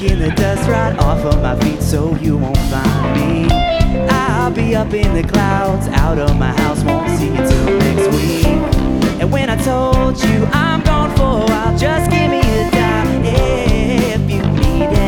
shaking the dust right off of my feet so you won't find me. I'll be up in the clouds, out of my house, won't see you till